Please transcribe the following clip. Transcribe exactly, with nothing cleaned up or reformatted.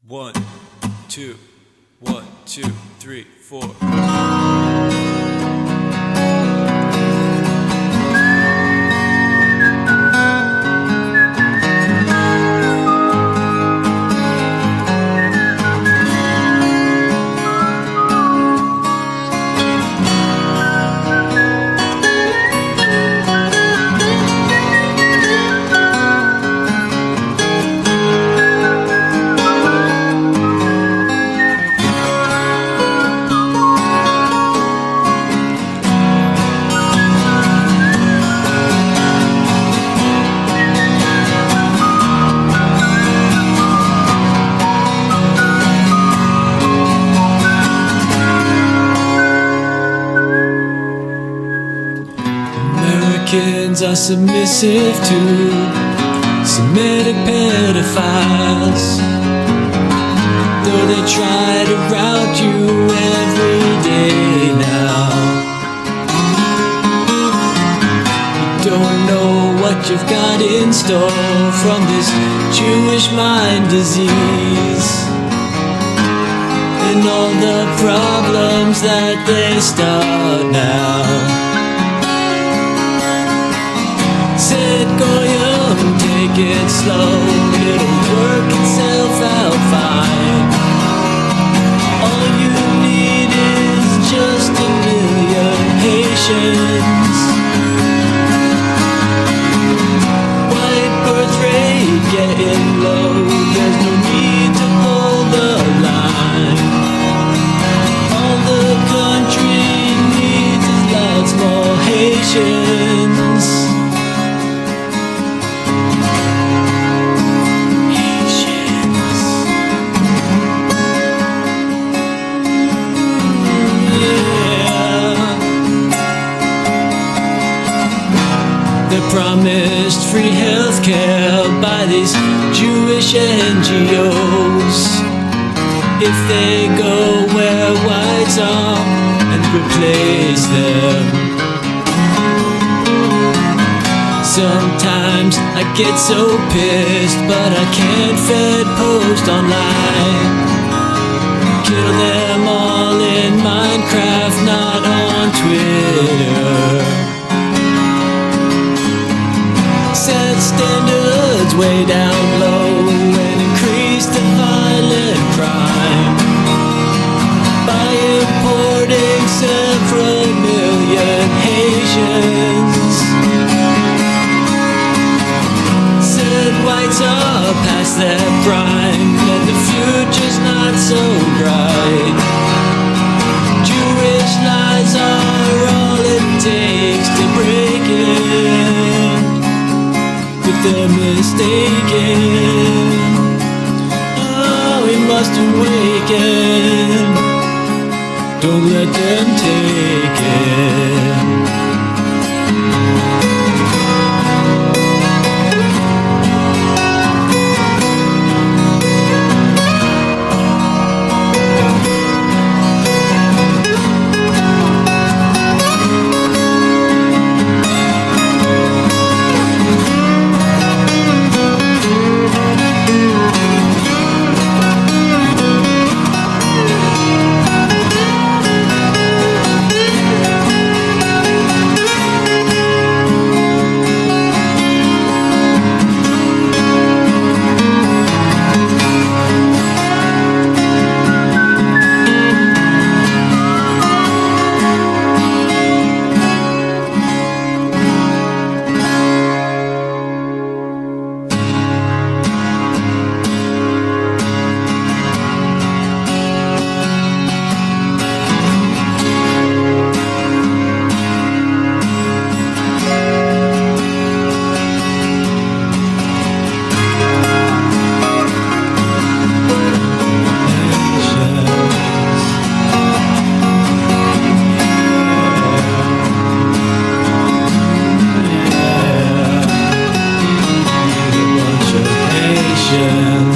One, two, one, two, three, four. Americans are submissive to Semitic pedophiles, though they try to rout you every day now. You don't know what you've got in store from this Jewish mind disease and all the problems that they start now. Said Goyim, take it slow, it'll work itself out fine. All you need is just a million Haitians. White birth rate getting low, there's no need to hold the line. All the country needs is lots more Haitians. They're promised free healthcare by these Jewish N G Os if they go where whites are and replace them. Sometimes I get so pissed, but I can't fed post online. Kill them all in Minecraft, not on Twitter. Set standards way down low and increase the violent crime by importing several million Haitians. Said whites are past their prime and the future's not so bright. Jewish lies are all it takes to break it. They're mistaken. Oh, we must awaken. Don't let them take it. Patience.